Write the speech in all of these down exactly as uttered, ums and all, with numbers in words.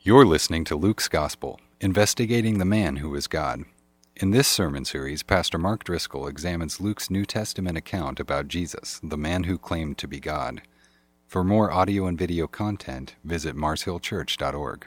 You're listening to Luke's Gospel, investigating the man who is God. In this sermon series, Pastor Mark Driscoll examines Luke's New Testament account about Jesus, the man who claimed to be God. For more audio and video content, visit mars hill church dot org.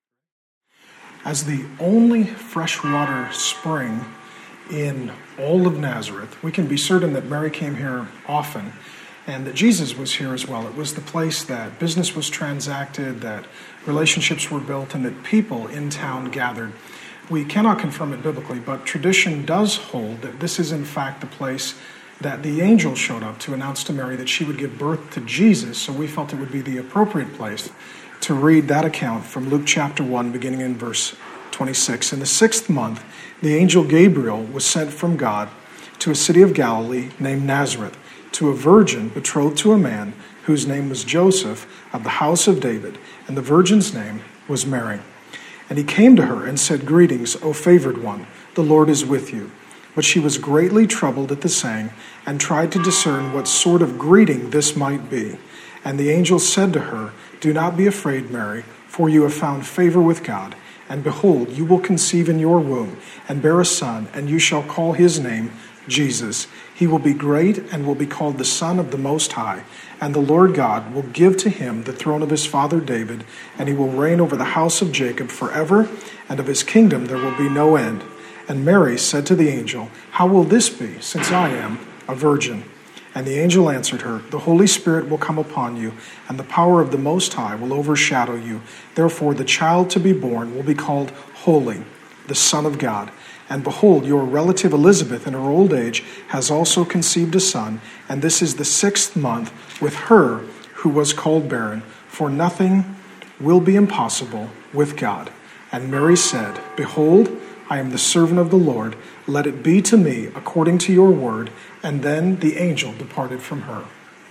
As the only freshwater spring in all of Nazareth, we can be certain that Mary came here often and that Jesus was here as well. It was the place that business was transacted, that relationships were built, and that people in town gathered. We cannot confirm it biblically, but tradition does hold that this is in fact the place that the angel showed up to announce to Mary that she would give birth to Jesus, so we felt it would be the appropriate place to read that account from Luke chapter one, beginning in verse twenty-six. In the sixth month, the angel Gabriel was sent from God to a city of Galilee named Nazareth, to a virgin betrothed to a man whose name was Joseph of the house of David, and the virgin's name was Mary. And he came to her and said, "Greetings, O favored one, the Lord is with you." But she was greatly troubled at the saying, and tried to discern what sort of greeting this might be. And the angel said to her, "Do not be afraid, Mary, for you have found favor with God. And behold, you will conceive in your womb, and bear a son, and you shall call his name Jesus. He will be great and will be called the Son of the Most High. And the Lord God will give to him the throne of his father David, and he will reign over the house of Jacob forever, and of his kingdom there will be no end." And Mary said to the angel, "How will this be, since I am a virgin?" And the angel answered her, "The Holy Spirit will come upon you, and the power of the Most High will overshadow you. Therefore the child to be born will be called Holy, the Son of God. And behold, your relative Elizabeth in her old age has also conceived a son, and this is the sixth month with her who was called barren, for nothing will be impossible with God." And Mary said, "Behold, I am the servant of the Lord. Let it be to me according to your word." And then the angel departed from her.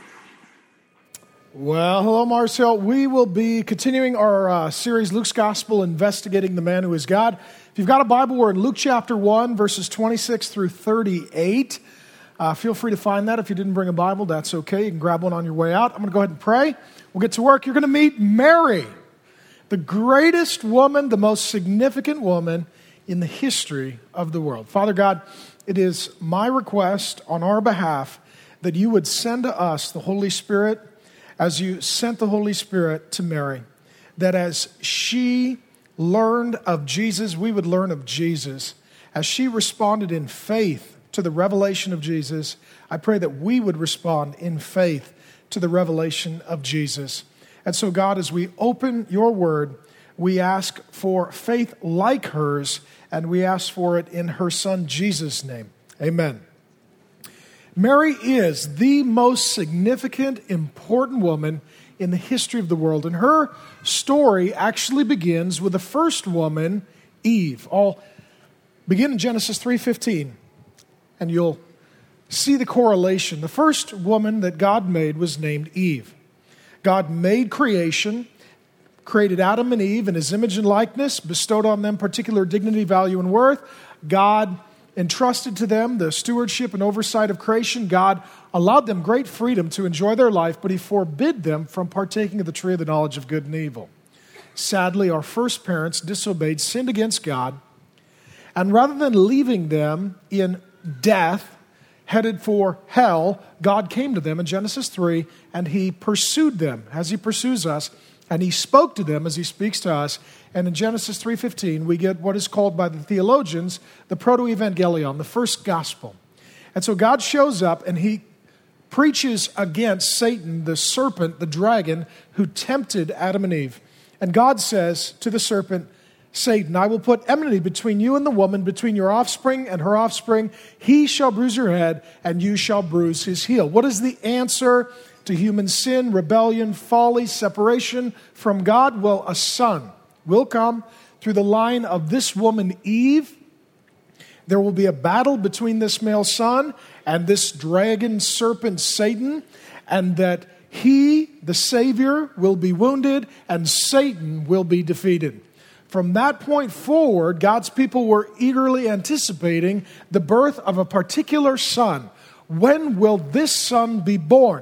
Well, hello, Mars Hill. We will be continuing our uh, series, Luke's Gospel, investigating the man who is God. If you've got a Bible, we're in Luke chapter one, verses twenty-six through thirty-eight. Uh, feel free to find that. If you didn't bring a Bible, that's okay. You can grab one on your way out. I'm going to go ahead and pray. We'll get to work. You're going to meet Mary, the greatest woman, the most significant woman in the history of the world. Father God, it is my request on our behalf that you would send to us the Holy Spirit as you sent the Holy Spirit to Mary, that as she learned of Jesus, we would learn of Jesus. As she responded in faith to the revelation of Jesus, I pray that we would respond in faith to the revelation of Jesus. And so, God, as we open your word, we ask for faith like hers, and we ask for it in her son Jesus' name. Amen. Mary is the most significant, important woman in the history of the world. And her story actually begins with the first woman, Eve. I'll begin in Genesis three fifteen, and you'll see the correlation. The first woman that God made was named Eve. God made creation, created Adam and Eve in his image and likeness, bestowed on them particular dignity, value, and worth. God entrusted to them the stewardship and oversight of creation. God allowed them great freedom to enjoy their life, but he forbid them from partaking of the tree of the knowledge of good and evil. Sadly, our first parents disobeyed, sinned against God, and rather than leaving them in death, headed for hell, God came to them in Genesis three, and he pursued them as he pursues us, and he spoke to them as he speaks to us. And in Genesis three fifteen, we get what is called by the theologians the proto-evangelion, the first gospel. And so God shows up and he preaches against Satan, the serpent, the dragon, who tempted Adam and Eve. And God says to the serpent, "Satan, I will put enmity between you and the woman, between your offspring and her offspring. He shall bruise your head, and you shall bruise his heel." What is the answer to human sin, rebellion, folly, separation from God? Well, a son will come through the line of this woman, Eve. There will be a battle between this male son and this dragon serpent, Satan, and that he, the Savior, will be wounded and Satan will be defeated. From that point forward, God's people were eagerly anticipating the birth of a particular son. When will this son be born?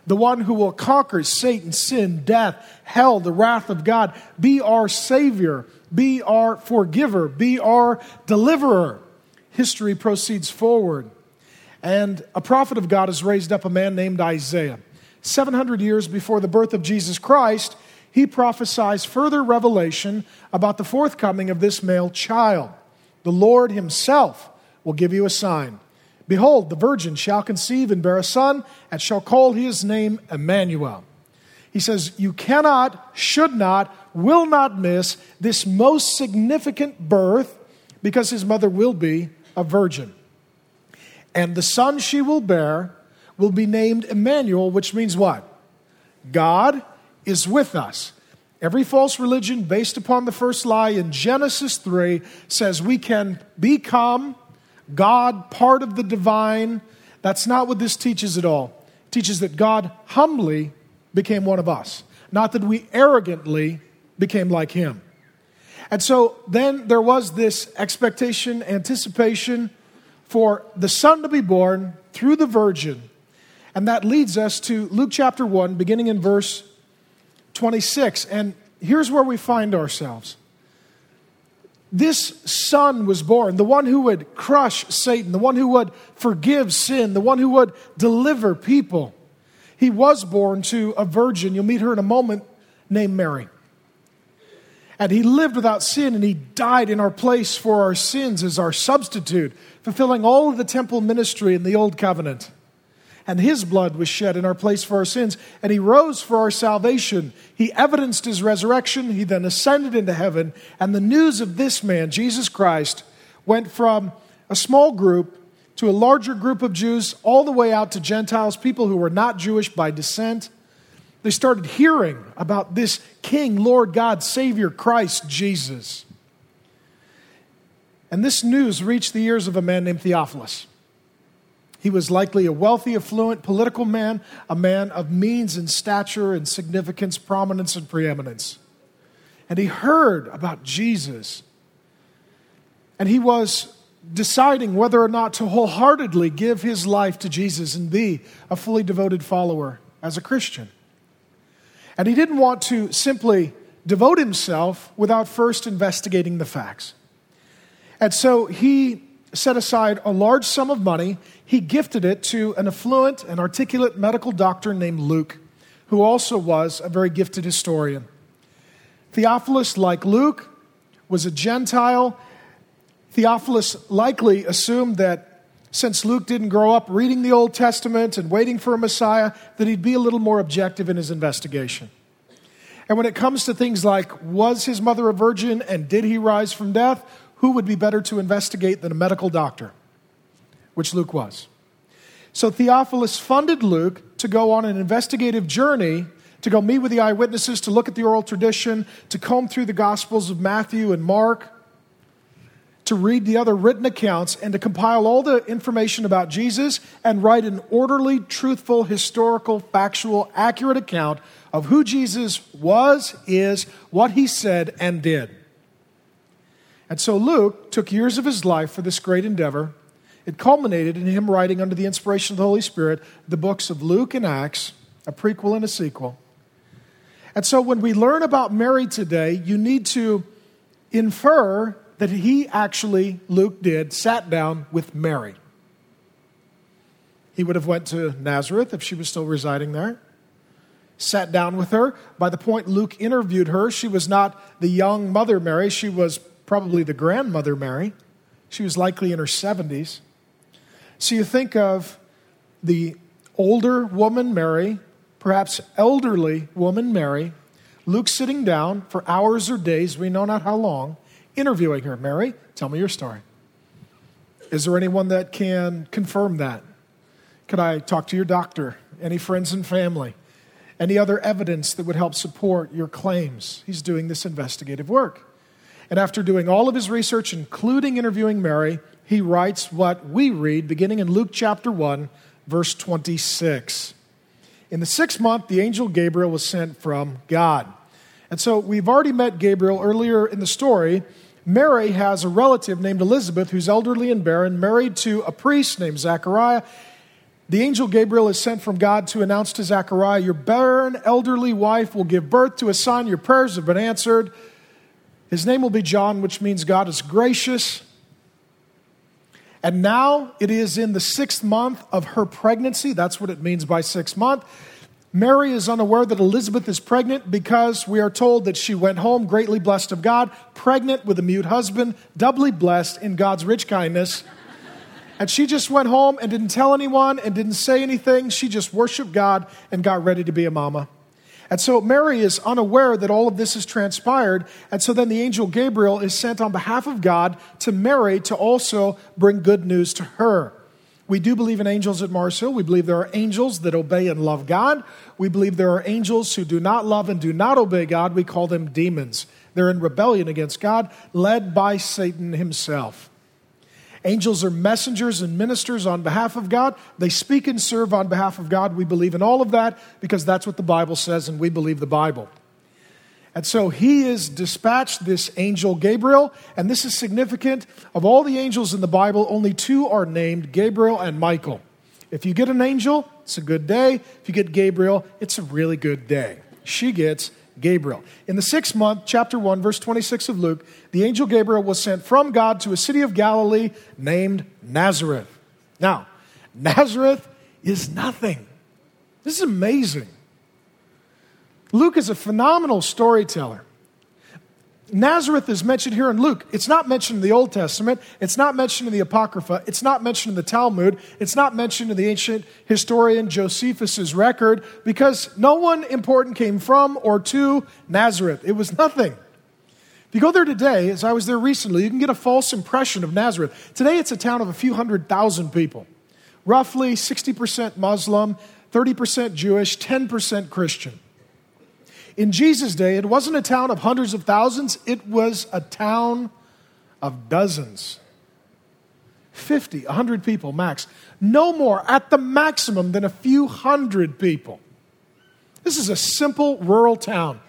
the one who will conquer Satan, sin, death, hell, the wrath of God, be our Savior, be our forgiver, be our deliverer. History proceeds forward. And a prophet of God has raised up a man named Isaiah. seven hundred years before the birth of Jesus Christ, he prophesies further revelation about the forthcoming of this male child. The Lord himself will give you a sign. Behold, the virgin shall conceive and bear a son, and shall call his name Emmanuel. He says, you cannot, should not, will not miss this most significant birth, because his mother will be a virgin. And the son she will bear will be named Emmanuel, which means what? God is with us. Every false religion based upon the first lie in Genesis three says we can become God, part of the divine. That's not what this teaches at all. It teaches that God humbly became one of us, not that we arrogantly became like him. And so then there was this expectation, anticipation for the Son to be born through the virgin. And that leads us to Luke chapter one, beginning in verse twenty-six. And here's where we find ourselves. This son was born, the one who would crush Satan, the one who would forgive sin, the one who would deliver people. He was born to a virgin, you'll meet her in a moment, named Mary. And he lived without sin, and he died in our place for our sins as our substitute, fulfilling all of the temple ministry in the Old Covenant. And his blood was shed in our place for our sins, and he rose for our salvation. He evidenced his resurrection. He then ascended into heaven, and the news of this man, Jesus Christ, went from a small group to a larger group of Jews, all the way out to Gentiles, people who were not Jewish by descent. They started hearing about this King, Lord God, Savior, Christ Jesus. And this news reached the ears of a man named Theophilus. He was likely a wealthy, affluent, political man, a man of means and stature and significance, prominence and preeminence. And he heard about Jesus. And he was deciding whether or not to wholeheartedly give his life to Jesus and be a fully devoted follower as a Christian. And he didn't want to simply devote himself without first investigating the facts. And so he set aside a large sum of money. He gifted it to an affluent and articulate medical doctor named Luke, who also was a very gifted historian. Theophilus, like Luke, was a Gentile. Theophilus likely assumed that since Luke didn't grow up reading the Old Testament and waiting for a Messiah, that he'd be a little more objective in his investigation. And when it comes to things like, was his mother a virgin and did he rise from death, who would be better to investigate than a medical doctor, which Luke was. So Theophilus funded Luke to go on an investigative journey, to go meet with the eyewitnesses, to look at the oral tradition, to comb through the Gospels of Matthew and Mark, to read the other written accounts, and to compile all the information about Jesus and write an orderly, truthful, historical, factual, accurate account of who Jesus was, is, what he said, and did. And so Luke took years of his life for this great endeavor. It culminated in him writing under the inspiration of the Holy Spirit the books of Luke and Acts, a prequel and a sequel. And so when we learn about Mary today, you need to infer that he actually, Luke did, sat down with Mary. He would have went to Nazareth if she was still residing there. Sat down with her. By the point Luke interviewed her, she was not the young mother Mary. She was probably the grandmother Mary. She was likely in her seventies. So you think of the older woman Mary, perhaps elderly woman Mary, Luke sitting down for hours or days, we know not how long, interviewing her. Mary, tell me your story. Is there anyone that can confirm that? Could I talk to your doctor? Any friends and family? Any other evidence that would help support your claims? He's doing this investigative work. And after doing all of his research, including interviewing Mary, he writes what we read beginning in Luke chapter one, verse twenty-six. In the sixth month, the angel Gabriel was sent from God. And so we've already met Gabriel earlier in the story. Mary has a relative named Elizabeth who's elderly and barren, married to a priest named Zechariah. The angel Gabriel is sent from God to announce to Zechariah, your barren elderly wife will give birth to a son. Your prayers have been answered. His name will be John, which means God is gracious. And now it is in the sixth month of her pregnancy. That's what it means by sixth month. Mary is unaware that Elizabeth is pregnant because we are told that she went home greatly blessed of God, pregnant with a mute husband, doubly blessed in God's rich kindness. And she just went home and didn't tell anyone and didn't say anything. She just worshiped God and got ready to be a mama. And so Mary is unaware that all of this has transpired. And so then the angel Gabriel is sent on behalf of God to Mary to also bring good news to her. We do believe in angels at Mars Hill. We believe there are angels that obey and love God. We believe there are angels who do not love and do not obey God. We call them demons. They're in rebellion against God, led by Satan himself. Angels are messengers and ministers on behalf of God. They speak and serve on behalf of God. We believe in all of that because that's what the Bible says, and we believe the Bible. And so he is dispatched, this angel Gabriel, and this is significant. Of all the angels in the Bible, only two are named, Gabriel and Michael. If you get an angel, it's a good day. If you get Gabriel, it's a really good day. She gets Gabriel. In the sixth month, chapter one, verse twenty-six of Luke, the angel Gabriel was sent from God to a city of Galilee named Nazareth. Now, Nazareth is nothing. This is amazing. Luke is a phenomenal storyteller. Nazareth is mentioned here in Luke. It's not mentioned in the Old Testament. It's not mentioned in the Apocrypha. It's not mentioned in the Talmud. It's not mentioned in the ancient historian Josephus' record because no one important came from or to Nazareth. It was nothing. If you go there today, as I was there recently, you can get a false impression of Nazareth. Today it's a town of a few hundred thousand people. Roughly sixty percent Muslim, thirty percent Jewish, ten percent Christian. In Jesus' day, it wasn't a town of hundreds of thousands. It was a town of dozens. fifty, one hundred people max. No more, at the maximum, than a few hundred people. This is a simple rural town.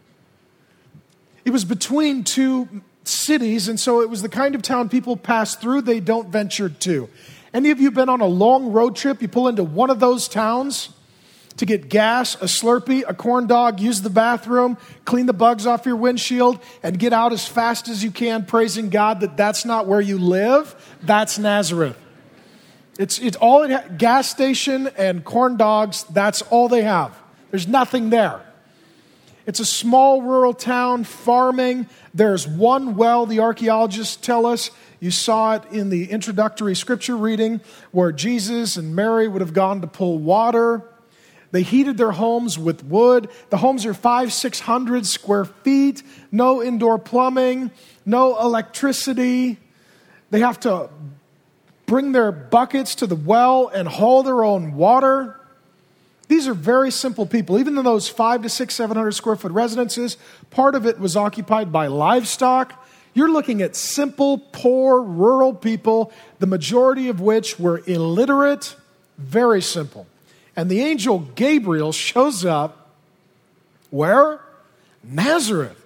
It was between two cities, and so it was the kind of town people pass through, they don't venture to. Any of you been on a long road trip? You pull into one of those towns to get gas, a Slurpee, a corn dog, use the bathroom, clean the bugs off your windshield, and get out as fast as you can, praising God that that's not where you live. That's Nazareth. It's it's all it ha- gas station and corn dogs. That's all they have. There's nothing there. It's a small rural town, farming. There's one well, the archaeologists tell us. You saw it in the introductory scripture reading where Jesus and Mary would have gone to pull water. They heated their homes with wood. The homes are five, six hundred square feet. No indoor plumbing, no electricity. They have to bring their buckets to the well and haul their own water. These are very simple people. Even in those five to six, seven hundred square foot residences, part of it was occupied by livestock. You're looking at simple, poor, rural people, the majority of which were illiterate. Very simple. And the angel Gabriel shows up, where? Nazareth.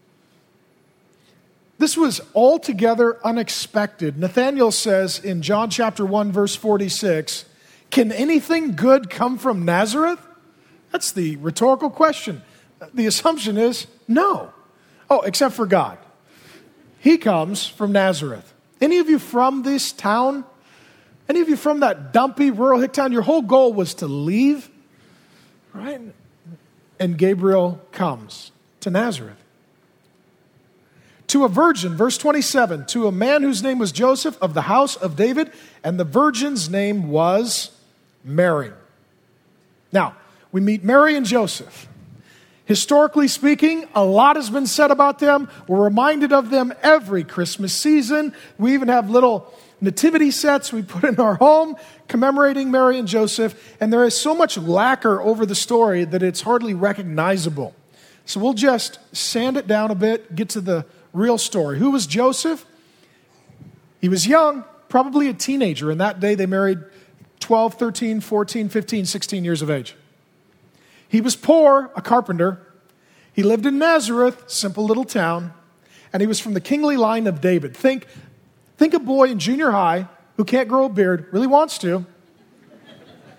This was altogether unexpected. Nathanael says in John chapter one, verse forty-six, can anything good come from Nazareth? That's the rhetorical question. The assumption is no. Oh, except for God. He comes from Nazareth. Any of you from this town? Any of you from that dumpy rural hick town? Your whole goal was to leave, right? And Gabriel comes to Nazareth. To a virgin, verse twenty-seven, to a man whose name was Joseph of the house of David, and the virgin's name was Mary. Now, we meet Mary and Joseph. Historically speaking, a lot has been said about them. We're reminded of them every Christmas season. We even have little nativity sets we put in our home commemorating Mary and Joseph. And there is so much lacquer over the story that it's hardly recognizable. So we'll just sand it down a bit, get to the real story. Who was Joseph? He was young, probably a teenager. In that day, they married twelve, thirteen, fourteen, fifteen, sixteen years of age. He was poor, a carpenter. He lived in Nazareth, simple little town. And he was from the kingly line of David. Think, think a boy in junior high who can't grow a beard, really wants to.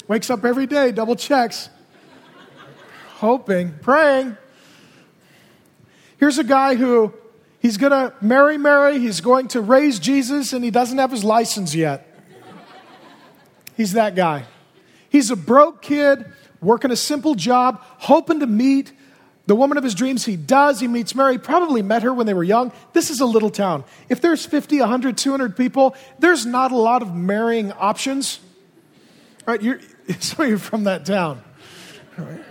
Wakes up every day, double checks. Hoping, praying. Here's a guy who, he's going to marry Mary, he's going to raise Jesus, and he doesn't have his license yet. He's that guy. He's a broke kid, working a simple job, hoping to meet the woman of his dreams. He does. He meets Mary. He probably met her when they were young. This is a little town. If there's fifty, one hundred, two hundred people, there's not a lot of marrying options. Right? You're, some of you are from that town. Right?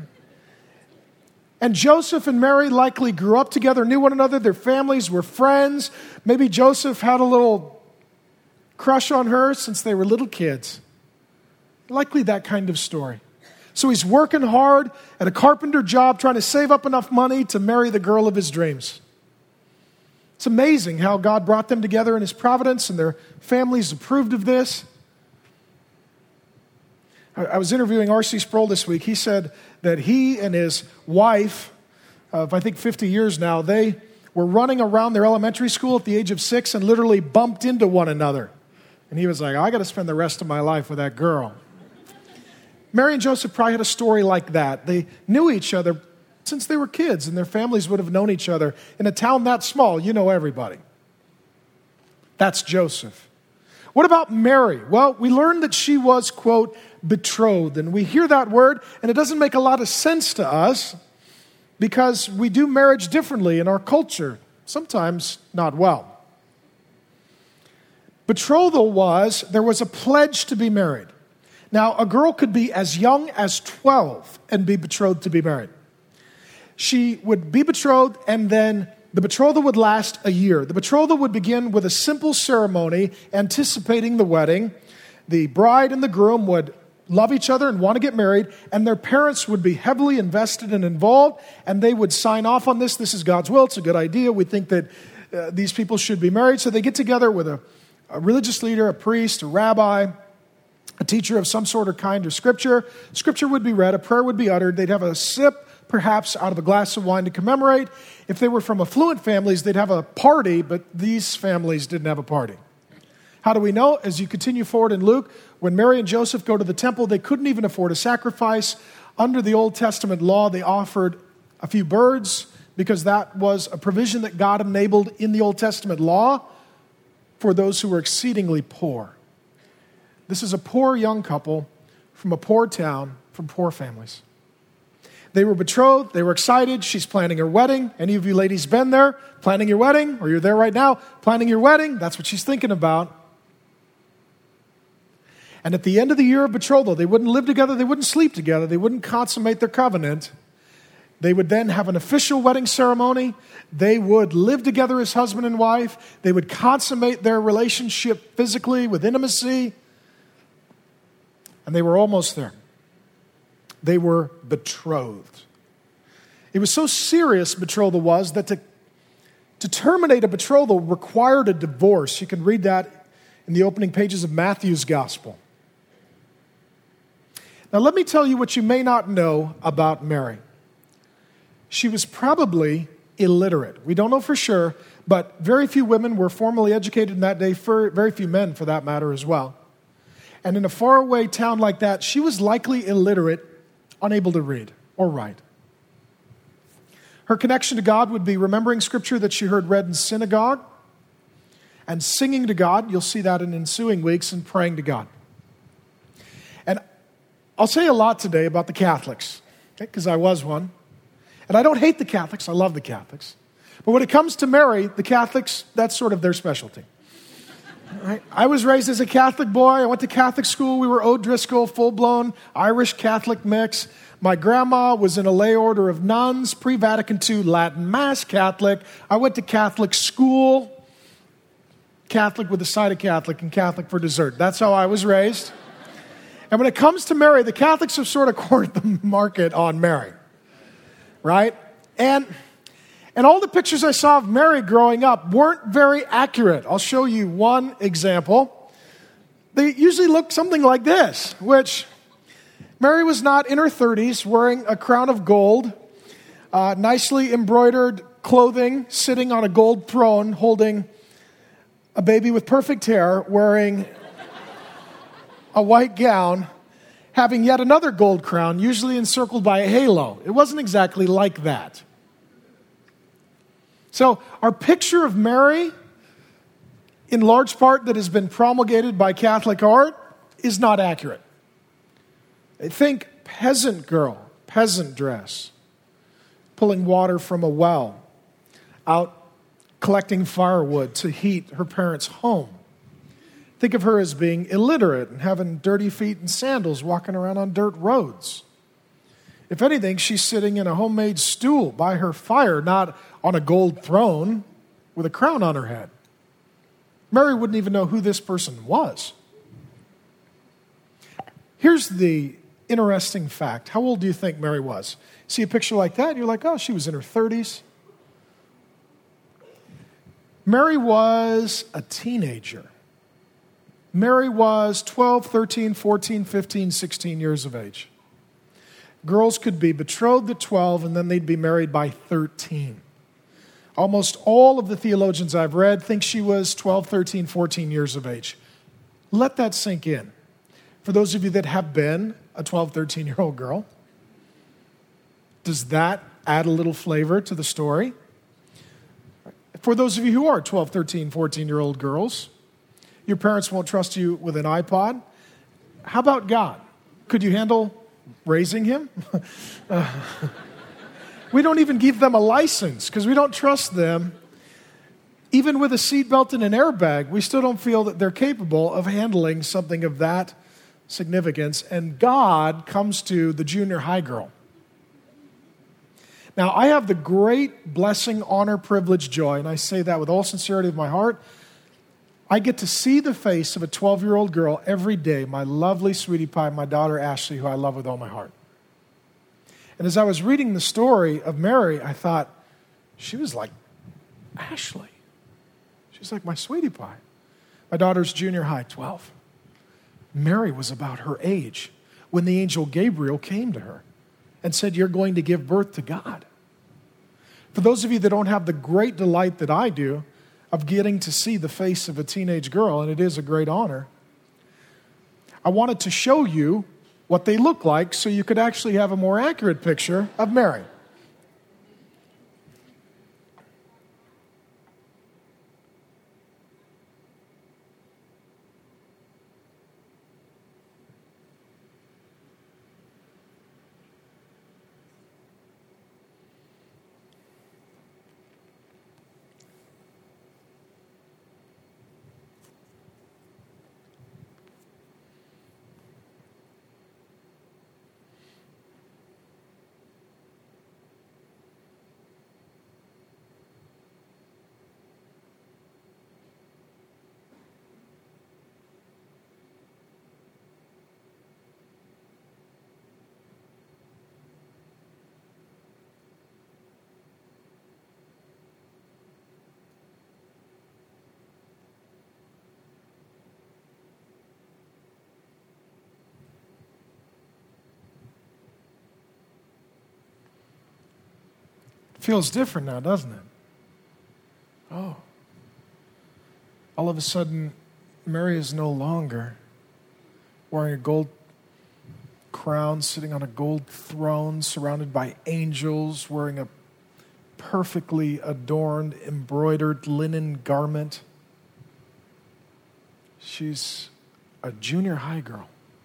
And Joseph and Mary likely grew up together, knew one another. Their families were friends. Maybe Joseph had a little crush on her since they were little kids. Likely that kind of story. So he's working hard at a carpenter job, trying to save up enough money to marry the girl of his dreams. It's amazing how God brought them together in his providence, and their families approved of this. I was interviewing R C Sproul this week. He said that he and his wife of, I think, fifty years now, they were running around their elementary school at the age of six and literally bumped into one another. And he was like, I got to spend the rest of my life with that girl. Mary and Joseph probably had a story like that. They knew each other since they were kids, and their families would have known each other. In a town that small, you know everybody. That's Joseph. What about Mary? Well, we learned that she was, quote, betrothed. And we hear that word, and it doesn't make a lot of sense to us because we do marriage differently in our culture, sometimes not well. Betrothal was, there was a pledge to be married. Now, a girl could be as young as twelve and be betrothed to be married. She would be betrothed, and then the betrothal would last a year. The betrothal would begin with a simple ceremony anticipating the wedding. The bride and the groom would love each other and want to get married, and their parents would be heavily invested and involved, and they would sign off on this. This is God's will. It's a good idea. We think that uh, these people should be married. So they get together with a, a religious leader, a priest, a rabbi, a teacher of some sort or kind of scripture. Scripture would be read, a prayer would be uttered. They'd have a sip, perhaps, out of a glass of wine to commemorate. If they were from affluent families, they'd have a party, but these families didn't have a party. How do we know? As you continue forward in Luke, when Mary and Joseph go to the temple, they couldn't even afford a sacrifice. Under the Old Testament law, they offered a few birds because that was a provision that God enabled in the Old Testament law for those who were exceedingly poor. This is a poor young couple from a poor town, from poor families. They were betrothed. They were excited. She's planning her wedding. Any of you ladies been there planning your wedding? Or you're there right now planning your wedding? That's what she's thinking about. And at the end of the year of betrothal, they wouldn't live together. They wouldn't sleep together. They wouldn't consummate their covenant. They would then have an official wedding ceremony. They would live together as husband and wife. They would consummate their relationship physically with intimacy. And they were almost there. They were betrothed. It was so serious, betrothal was, that to, to terminate a betrothal required a divorce. You can read that in the opening pages of Matthew's gospel. Now, let me tell you what you may not know about Mary. She was probably illiterate. We don't know for sure, but very few women were formally educated in that day, for very few men for that matter as well. And in a faraway town like that, she was likely illiterate, unable to read or write. Her connection to God would be remembering scripture that she heard read in synagogue and singing to God. You'll see that in ensuing weeks, and praying to God. And I'll say a lot today about the Catholics, because okay, I was one. And I don't hate the Catholics. I love the Catholics. But when it comes to Mary, the Catholics, that's sort of their specialty. Right? I was raised as a Catholic boy. I went to Catholic school. We were O'Driscoll, full-blown Irish Catholic mix. My grandma was in a lay order of nuns, pre-Vatican two Latin Mass Catholic. I went to Catholic school, Catholic with a side of Catholic and Catholic for dessert. That's how I was raised. And when it comes to Mary, the Catholics have sort of cornered the market on Mary, right? And... And all the pictures I saw of Mary growing up weren't very accurate. I'll show you one example. They usually look something like this, which Mary was not in her thirties, wearing a crown of gold, uh, nicely embroidered clothing, sitting on a gold throne, holding a baby with perfect hair, wearing a white gown, having yet another gold crown, usually encircled by a halo. It wasn't exactly like that. So our picture of Mary, in large part that has been promulgated by Catholic art, is not accurate. Think peasant girl, peasant dress, pulling water from a well, out collecting firewood to heat her parents' home. Think of her as being illiterate and having dirty feet and sandals, walking around on dirt roads. If anything, she's sitting in a homemade stool by her fire, not on a gold throne with a crown on her head. Mary wouldn't even know who this person was. Here's the interesting fact. How old do you think Mary was? See a picture like that, and you're like, oh, she was in her thirties. Mary was a teenager. Mary was twelve, thirteen, fourteen, fifteen, sixteen years of age. Girls could be betrothed at twelve, and then they'd be married by thirteen. Almost all of the theologians I've read think she was twelve, thirteen, fourteen years of age. Let that sink in. For those of you that have been a twelve, thirteen-year-old girl, does that add a little flavor to the story? For those of you who are twelve, thirteen, fourteen-year-old girls, your parents won't trust you with an iPod. How about God? Could you handle raising him? uh, we don't even give them a license because we don't trust them. Even with a seatbelt and an airbag, we still don't feel that they're capable of handling something of that significance. And God comes to the junior high girl. Now, I have the great blessing, honor, privilege, joy, and I say that with all sincerity of my heart. I get to see the face of a twelve-year-old girl every day, my lovely sweetie pie, my daughter Ashley, who I love with all my heart. And as I was reading the story of Mary, I thought, she was like Ashley. She's like my sweetie pie. My daughter's junior high, twelve. Mary was about her age when the angel Gabriel came to her and said, you're going to give birth to God. For those of you that don't have the great delight that I do of getting to see the face of a teenage girl, and it is a great honor, I wanted to show you what they look like so you could actually have a more accurate picture of Mary. Feels different now, doesn't it? Oh. All of a sudden, Mary is no longer wearing a gold crown, sitting on a gold throne, surrounded by angels, wearing a perfectly adorned, embroidered linen garment. She's a junior high girl.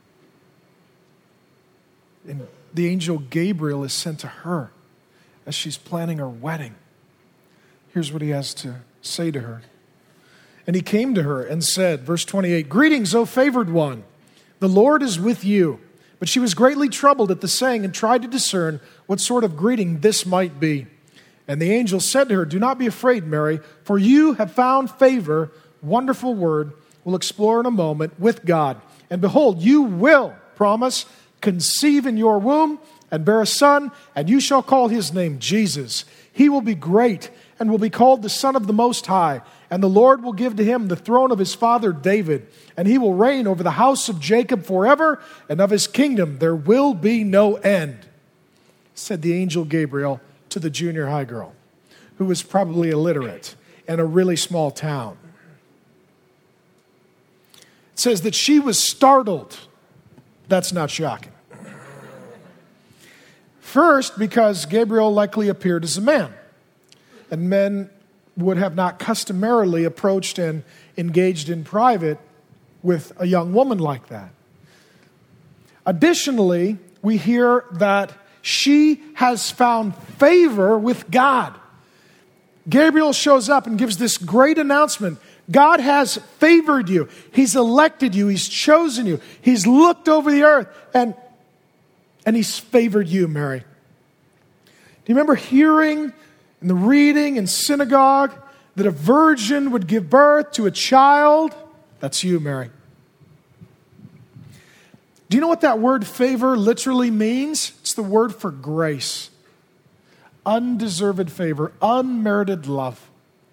And the angel Gabriel is sent to her as she's planning her wedding. Here's what he has to say to her. And he came to her and said, verse twenty-eight, greetings, O favored one, the Lord is with you. But she was greatly troubled at the saying and tried to discern what sort of greeting this might be. And the angel said to her, do not be afraid, Mary, for you have found favor. Wonderful word. We'll explore in a moment with God. And behold, you will, promise, conceive in your womb and bear a son, and you shall call his name Jesus. He will be great and will be called the Son of the Most High. And the Lord will give to him the throne of his father David, and he will reign over the house of Jacob forever, and of his kingdom there will be no end, said the angel Gabriel to the junior high girl, who was probably illiterate in a really small town. It says that she was startled That's not shocking. First, because Gabriel likely appeared as a man, and men would have not customarily approached and engaged in private with a young woman like that. Additionally, we hear that she has found favor with God. Gabriel shows up and gives this great announcement. God has favored you. He's elected you. He's chosen you. He's looked over the earth and, and he's favored you, Mary. Do you remember hearing in the reading in synagogue that a virgin would give birth to a child? That's you, Mary. Do you know what that word favor literally means? It's the word for grace. Undeserved favor, unmerited love.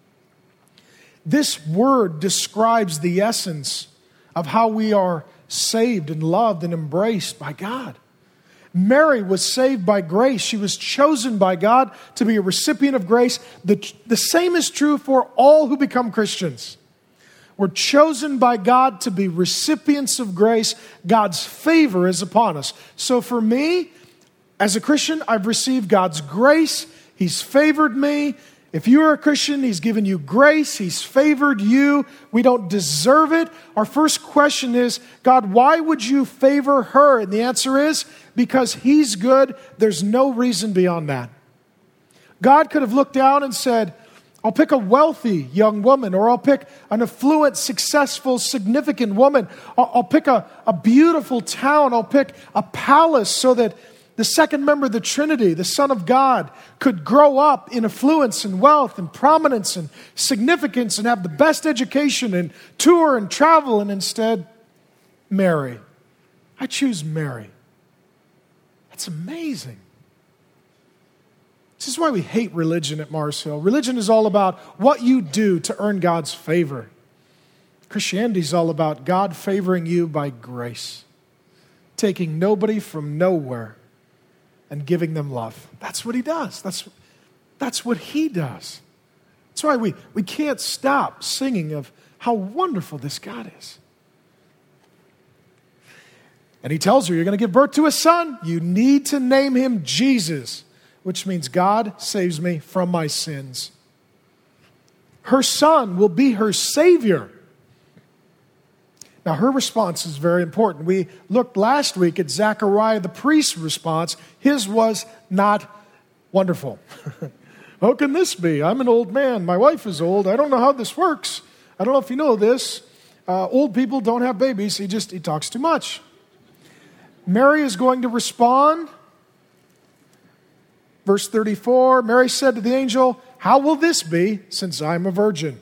This word describes the essence of how we are saved and loved and embraced by God. Mary was saved by grace. She was chosen by God to be a recipient of grace. The, the same is true for all who become Christians. We're chosen by God to be recipients of grace. God's favor is upon us. So for me, as a Christian, I've received God's grace. He's favored me. If you are a Christian, He's given you grace. He's favored you. We don't deserve it. Our first question is, God, why would you favor her? And the answer is, because He's good. There's no reason beyond that. God could have looked down and said, I'll pick a wealthy young woman, or I'll pick an affluent, successful, significant woman. I'll, I'll pick a, a beautiful town. I'll pick a palace so that the second member of the Trinity, the Son of God, could grow up in affluence and wealth and prominence and significance and have the best education and tour and travel. And instead, Mary. I choose Mary. That's amazing. This is why we hate religion at Mars Hill. Religion is all about what you do to earn God's favor. Christianity is all about God favoring you by grace, taking nobody from nowhere and giving them love. That's what He does. That's, that's what He does. That's why we, we can't stop singing of how wonderful this God is. And He tells her, you're going to give birth to a son. You need to name him Jesus, which means God saves me from my sins. Her son will be her Savior. Now, her response is very important. We looked last week at Zechariah the priest's response. His was not wonderful. How can this be? I'm an old man. My wife is old. I don't know how this works. I don't know if you know this. Uh, old people don't have babies. He just, he talks too much. Mary is going to respond. Verse thirty-four, Mary said to the angel, how will this be since I'm a virgin?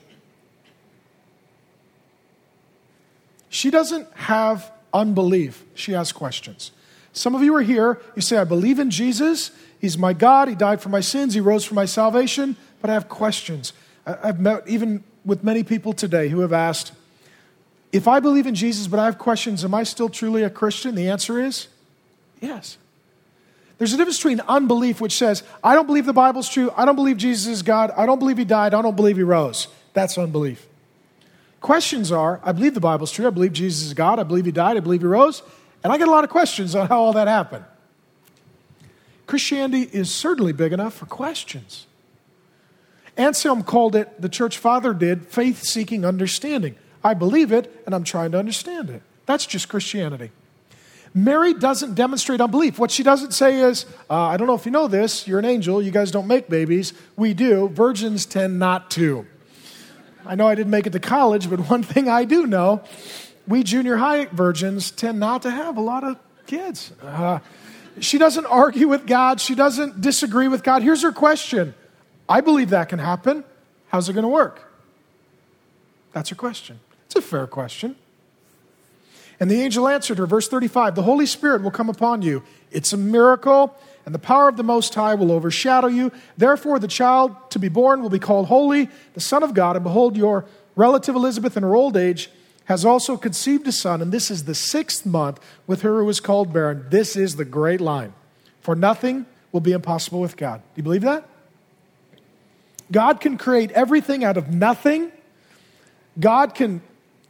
She doesn't have unbelief. She has questions. Some of you are here. You say, I believe in Jesus. He's my God. He died for my sins. He rose for my salvation. But I have questions. I've met even with many people today who have asked, if I believe in Jesus, but I have questions, am I still truly a Christian? The answer is yes. There's a difference between unbelief, which says, I don't believe the Bible's true. I don't believe Jesus is God. I don't believe He died. I don't believe He rose. That's unbelief. Questions are, I believe the Bible's true. I believe Jesus is God. I believe He died. I believe He rose. And I get a lot of questions on how all that happened. Christianity is certainly big enough for questions. Anselm called it, the church father did, faith-seeking understanding. I believe it, and I'm trying to understand it. That's just Christianity. Mary doesn't demonstrate unbelief. What she doesn't say is, uh, I don't know if you know this, you're an angel, you guys don't make babies. We do. Virgins tend not to. I know I didn't make it to college, but one thing I do know, we junior high virgins tend not to have a lot of kids. Uh, she doesn't argue with God. She doesn't disagree with God. Here's her question. I believe that can happen. How's it going to work? That's her question. It's a fair question. And the angel answered her, verse thirty-five, the Holy Spirit will come upon you. It's a miracle, and the power of the Most High will overshadow you. Therefore, the child to be born will be called Holy, the Son of God. And behold, your relative Elizabeth in her old age has also conceived a son, and this is the sixth month with her who is called barren. This is the great line. For nothing will be impossible with God. Do you believe that? God can create everything out of nothing. God can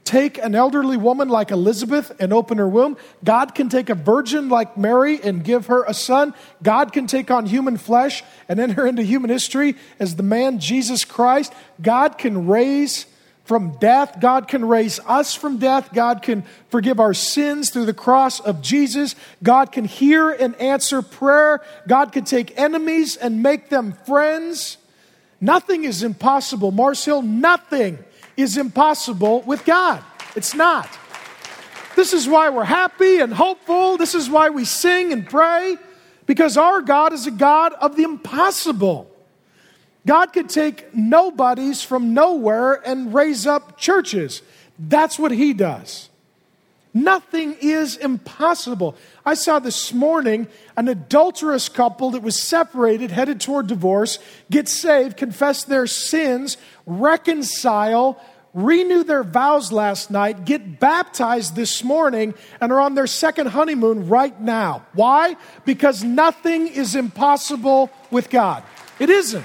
take an elderly woman like Elizabeth and open her womb. God can take a virgin like Mary and give her a son. God can take on human flesh and enter into human history as the man Jesus Christ. God can raise from death. God can raise us from death. God can forgive our sins through the cross of Jesus. God can hear and answer prayer. God can take enemies and make them friends. Nothing is impossible. Mars Hill, nothing is impossible with God. It's not. This is why we're happy and hopeful. This is why we sing and pray, because our God is a God of the impossible. God could take nobodies from nowhere and raise up churches. That's what He does. Nothing is impossible. I saw this morning an adulterous couple that was separated, headed toward divorce, get saved, confess their sins, reconcile, renew their vows last night, get baptized this morning, and are on their second honeymoon right now. Why? Because nothing is impossible with God. It isn't.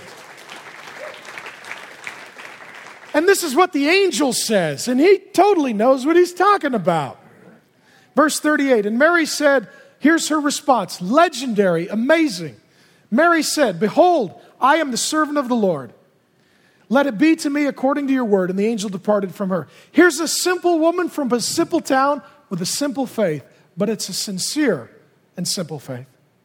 And this is what the angel says, and he totally knows what he's talking about. Verse thirty-eight, and Mary said, here's her response, legendary, amazing. Mary said, behold, I am the servant of the Lord. Let it be to me according to your word. And the angel departed from her. Here's a simple woman from a simple town with a simple faith, but it's a sincere and simple faith.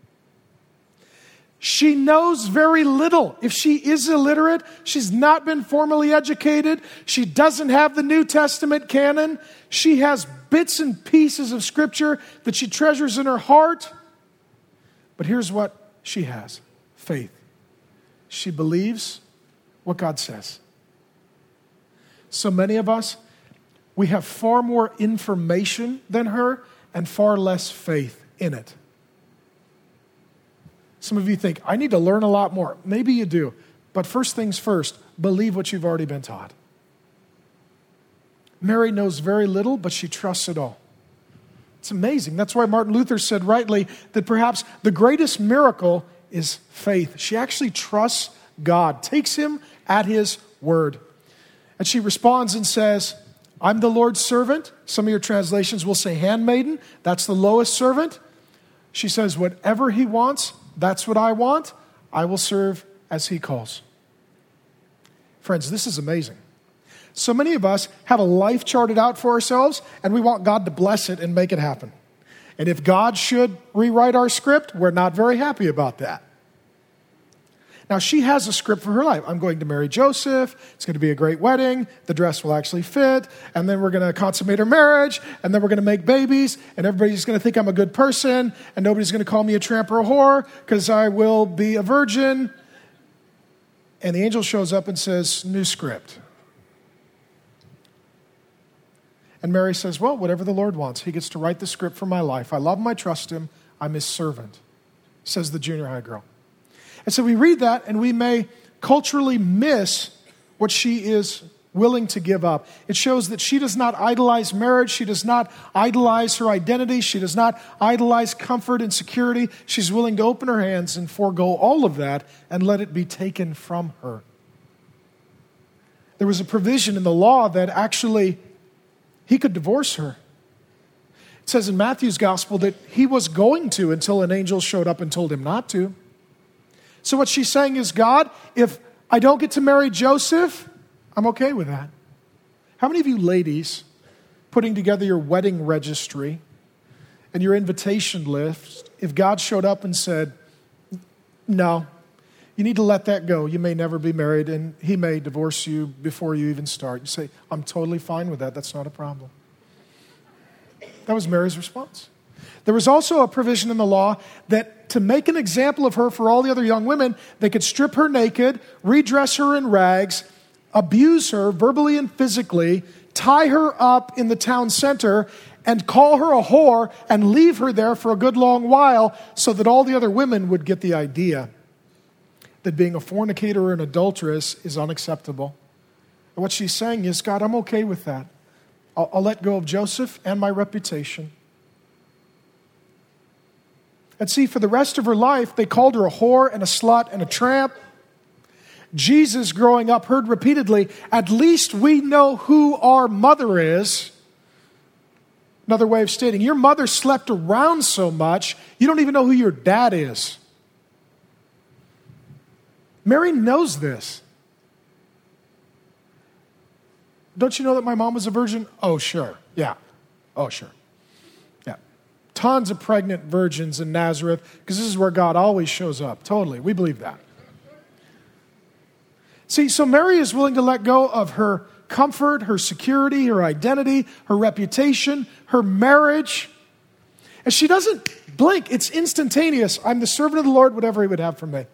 She knows very little. If she is illiterate, she's not been formally educated. She doesn't have the New Testament canon. She has bits and pieces of Scripture that she treasures in her heart. But here's what she has: faith. She believes what God says. So many of us, we have far more information than her and far less faith in it. Some of you think, I need to learn a lot more. Maybe you do. But first things first, believe what you've already been taught. Mary knows very little, but she trusts it all. It's amazing. That's why Martin Luther said rightly that perhaps the greatest miracle is faith. She actually trusts God, takes Him at His word. And she responds and says, I'm the Lord's servant. Some of your translations will say handmaiden. That's the lowest servant. She says, whatever He wants, that's what I want. I will serve as He calls. Friends, this is amazing. So many of us have a life charted out for ourselves, and we want God to bless it and make it happen. And if God should rewrite our script, we're not very happy about that. Now, she has a script for her life. I'm going to marry Joseph. It's going to be a great wedding. The dress will actually fit. And then we're going to consummate our marriage. And then we're going to make babies. And everybody's going to think I'm a good person. And nobody's going to call me a tramp or a whore because I will be a virgin. And the angel shows up and says, new script. And Mary says, well, whatever the Lord wants. He gets to write the script for my life. I love Him. I trust Him. I'm His servant, says the junior high girl. And so we read that, and we may culturally miss what she is willing to give up. It shows that she does not idolize marriage. She does not idolize her identity. She does not idolize comfort and security. She's willing to open her hands and forego all of that and let it be taken from her. There was a provision in the law that actually he could divorce her. It says in Matthew's gospel that he was going to until an angel showed up and told him not to. So what she's saying is, God, if I don't get to marry Joseph, I'm okay with that. How many of you ladies putting together your wedding registry and your invitation list, if God showed up and said, no, you need to let that go. You may never be married and He may divorce you before you even start. You say, I'm totally fine with that. That's not a problem. That was Mary's response. There was also a provision in the law that to make an example of her for all the other young women, they could strip her naked, redress her in rags, abuse her verbally and physically, tie her up in the town center, and call her a whore and leave her there for a good long while so that all the other women would get the idea that being a fornicator or an adulteress is unacceptable. And what she's saying is, God, I'm okay with that. I'll, I'll let go of Joseph and my reputation. And see, for the rest of her life, they called her a whore and a slut and a tramp. Jesus, growing up, heard repeatedly, "At least we know who our mother is." Another way of stating, your mother slept around so much, you don't even know who your dad is. Mary knows this. Don't you know that my mom was a virgin? Oh, sure. Yeah. Oh, sure. Yeah. Tons of pregnant virgins in Nazareth, because this is where God always shows up. Totally. We believe that. See, so Mary is willing to let go of her comfort, her security, her identity, her reputation, her marriage. And she doesn't blink. It's instantaneous. I'm the servant of the Lord, whatever he would have from me.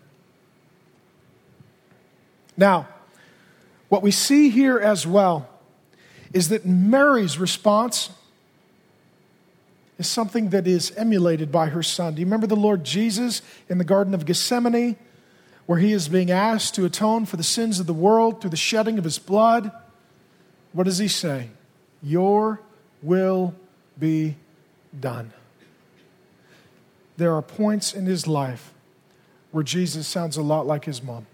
Now, what we see here as well is that Mary's response is something that is emulated by her son. Do you remember the Lord Jesus in the Garden of Gethsemane, where he is being asked to atone for the sins of the world through the shedding of his blood? What does he say? Your will be done. There are points in his life where Jesus sounds a lot like his mom.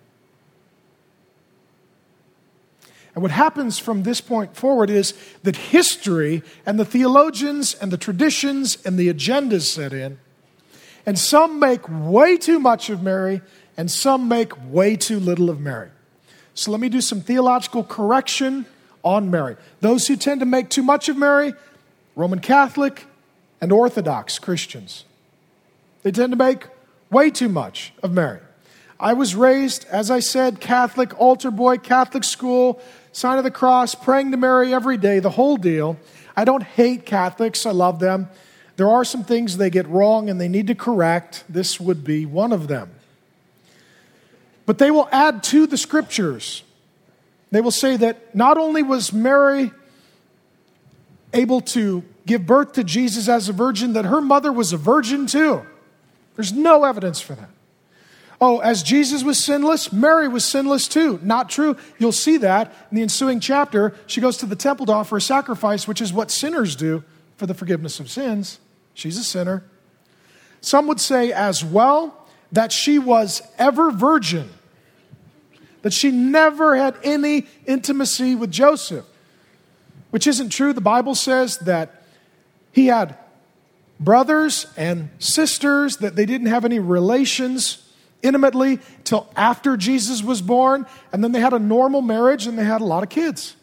And what happens from this point forward is that history and the theologians and the traditions and the agendas set in. And some make way too much of Mary, and some make way too little of Mary. So let me do some theological correction on Mary. Those who tend to make too much of Mary, Roman Catholic and Orthodox Christians. They tend to make way too much of Mary. I was raised, as I said, Catholic, altar boy, Catholic school, sign of the cross, praying to Mary every day, the whole deal. I don't hate Catholics. I love them. There are some things they get wrong and they need to correct. This would be one of them. But they will add to the scriptures. They will say that not only was Mary able to give birth to Jesus as a virgin, that her mother was a virgin too. There's no evidence for that. Oh, as Jesus was sinless, Mary was sinless too. Not true. You'll see that in the ensuing chapter. She goes to the temple to offer a sacrifice, which is what sinners do for the forgiveness of sins. She's a sinner. Some would say as well that she was ever virgin, that she never had any intimacy with Joseph, which isn't true. The Bible says that he had brothers and sisters, that they didn't have any relations intimately till after Jesus was born, and then they had a normal marriage and they had a lot of kids.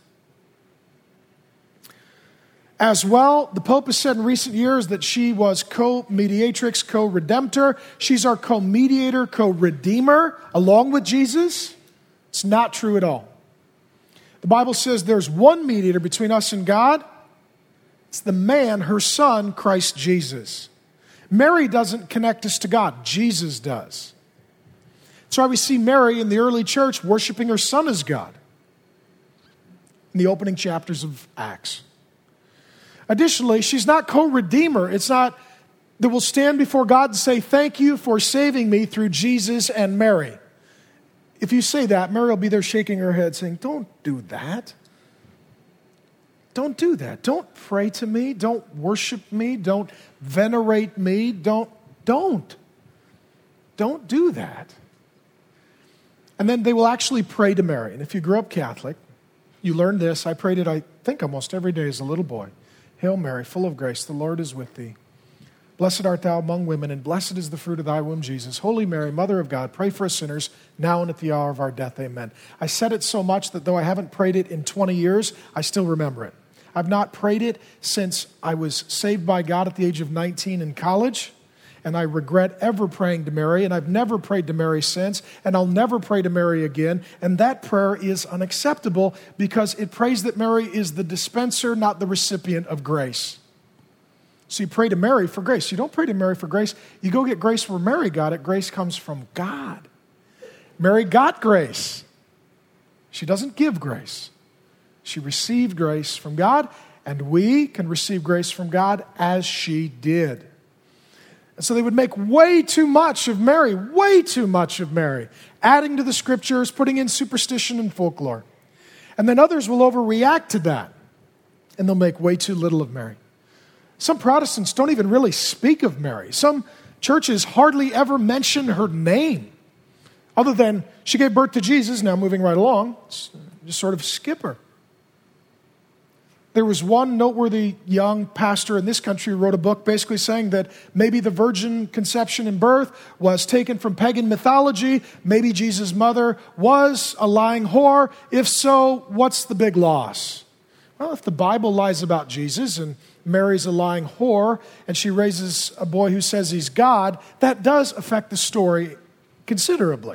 As well, the Pope has said in recent years that she was co-mediatrix, co-redemptor. She's our co-mediator, co-redeemer, along with Jesus. It's not true at all. The Bible says there's one mediator between us and God. It's the man, her son, Christ Jesus. Mary doesn't connect us to God. Jesus does. That's why we see Mary in the early church worshiping her son as God in the opening chapters of Acts. Additionally, she's not co-redeemer. It's not that we'll stand before God and say, thank you for saving me through Jesus and Mary. If you say that, Mary will be there shaking her head saying, don't do that. Don't do that. Don't pray to me. Don't worship me. Don't venerate me. Don't, don't. Don't do that. And then they will actually pray to Mary. And if you grew up Catholic, you learned this. I prayed it, I think, almost every day as a little boy. Hail Mary, full of grace, the Lord is with thee. Blessed art thou among women, and blessed is the fruit of thy womb, Jesus. Holy Mary, Mother of God, pray for us sinners, now and at the hour of our death. Amen. I said it so much that though I haven't prayed it in twenty years, I still remember it. I've not prayed it since I was saved by God at the age of nineteen in college, and I regret ever praying to Mary, and I've never prayed to Mary since, and I'll never pray to Mary again, and that prayer is unacceptable because it prays that Mary is the dispenser, not the recipient of grace. So you pray to Mary for grace. You don't pray to Mary for grace. You go get grace where Mary got it. Grace comes from God. Mary got grace. She doesn't give grace. She received grace from God, and we can receive grace from God as she did. And so they would make way too much of Mary, way too much of Mary, adding to the scriptures, putting in superstition and folklore. And then others will overreact to that, and they'll make way too little of Mary. Some Protestants don't even really speak of Mary. Some churches hardly ever mention her name. Other than she gave birth to Jesus, now moving right along, just sort of skip her. There was one noteworthy young pastor in this country who wrote a book basically saying that maybe the virgin conception and birth was taken from pagan mythology. Maybe Jesus' mother was a lying whore. If so, what's the big loss? Well, if the Bible lies about Jesus and Mary's a lying whore and she raises a boy who says he's God, that does affect the story considerably.